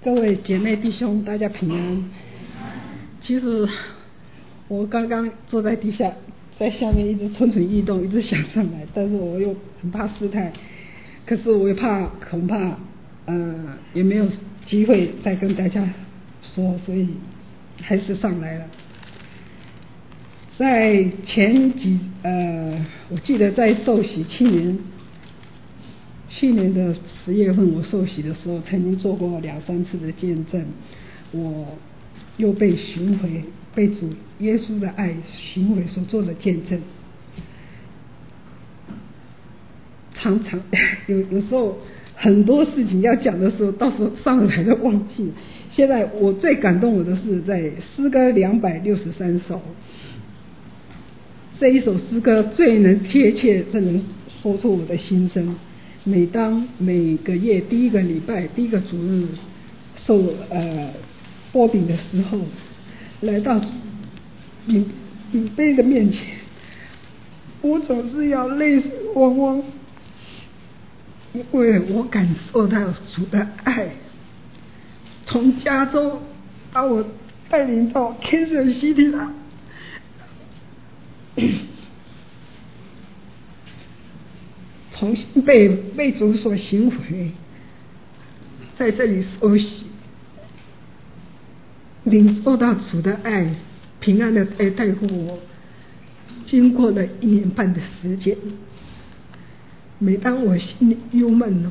各位姐妹弟兄，大家平安。其实我刚刚坐在底下，在下面一直蠢蠢欲动，一直想上来，但是我又很怕失态，可是我又恐怕也没有机会再跟大家说，所以还是上来了。在我记得在受洗去年的10月份，我受洗的时候，曾经做过2-3次的见证，我又被寻回，被主耶稣的爱寻回所做的见证。常常有时候很多事情要讲的时候，到时候上来都忘记。现在我最感动我的是在诗歌263首，这一首诗歌最能贴切，最能说出我的心声。每个月第一个礼拜第一个主日受擘饼的时候，来到饼杯的面前，我总是要泪水汪汪，因为我感受到主的爱，从加州把我带领到 Kansas City 来。重新被主所寻回，在这里受洗，领受到主的爱，平安的带过我，经过了1年半的时间。每当我心里忧闷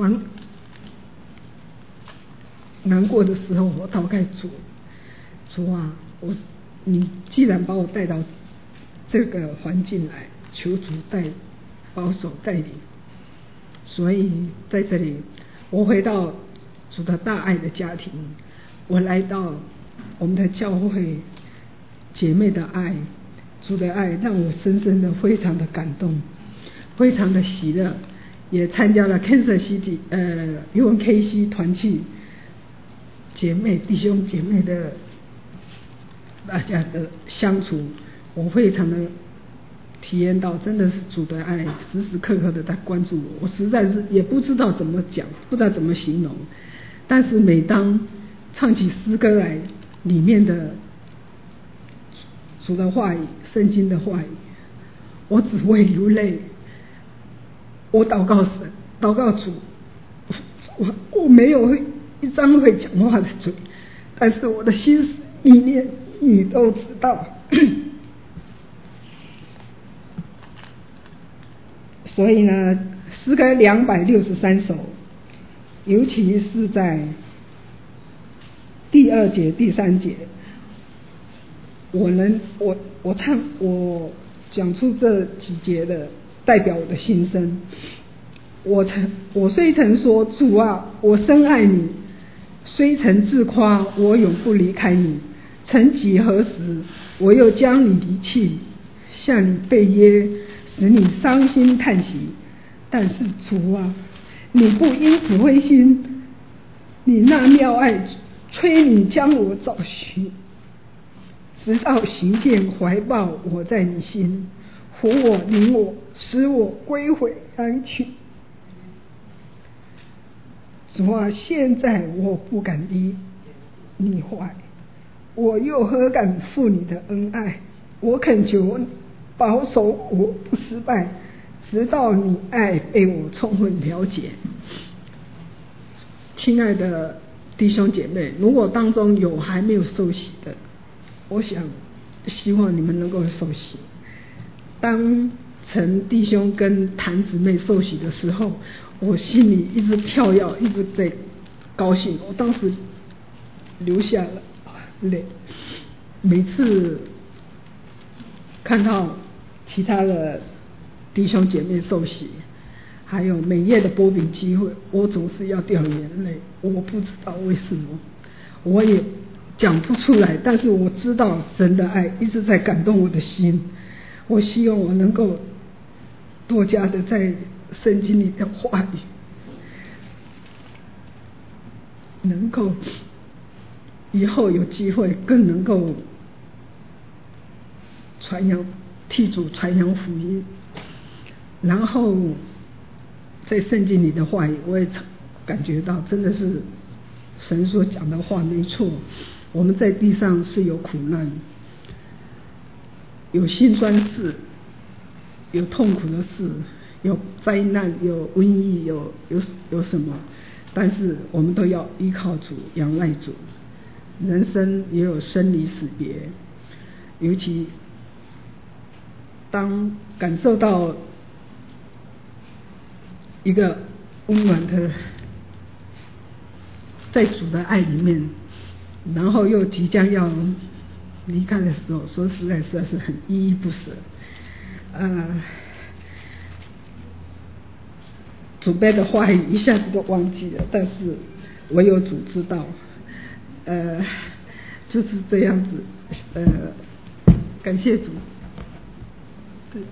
难过的时候，我祷告主啊，你既然把我带到这个环境来，求主保守带领。所以在这里，我回到主的大爱的家庭，我来到我们的教会，姐妹的爱，主的爱让我深深的非常的感动，非常的喜乐，也参加了 Kansas City UNKC 团契姐妹弟兄姐妹的大家的相处，我非常的体验到真的是主的爱时时刻刻的在关注我，我实在是也不知道怎么讲，不知道怎么形容，但是每当唱起诗歌来，里面的主的话语，圣经的话语，我只会流泪。我祷告神，祷告主，我没有一张会讲话的嘴，但是我的心思意念你都知道。所以呢，诗歌263首，尤其是在第2节、第3节，我讲出这几节的代表我的心声。我虽曾说主啊，我深爱你，虽曾自夸我永不离开你，曾几何时我又将你离弃，向你背约，使你伤心叹息。但是主啊，你不因此灰心，你那妙爱催你将我找寻，直到寻见怀抱我在你心，扶我领我，使我归回安去。主啊，现在我不敢离你怀，我又何敢负你的恩爱？我恳求保守我不失败，直到你爱被我充分了解。亲爱的弟兄姐妹，如果当中有还没有受洗的，我希望你们能够受洗。当陈弟兄跟谭姊妹受洗的时候，我心里一直跳跃，一直在高兴，我当时流下了泪。每次看到其他的弟兄姐妹受洗，还有每夜的擘饼机会，我总是要掉眼泪。我不知道为什么，我也讲不出来，但是我知道神的爱一直在感动我的心。我希望我能够多加的在圣经里的话语，能够以后有机会更能够替主传扬福音。然后在圣经里的话语，我也感觉到真的是神所讲的话没错，我们在地上是有苦难，有辛酸事，有痛苦的事，有灾难，有瘟疫，有什么？但是我们都要依靠主，仰赖主。人生也有生离死别，尤其当感受到一个温暖的在主的爱里面，然后又即将要离开的时候，说实在是很依依不舍。主辈的话语一下子都忘记了，但是唯有主知道。就是这样子。感谢主。对。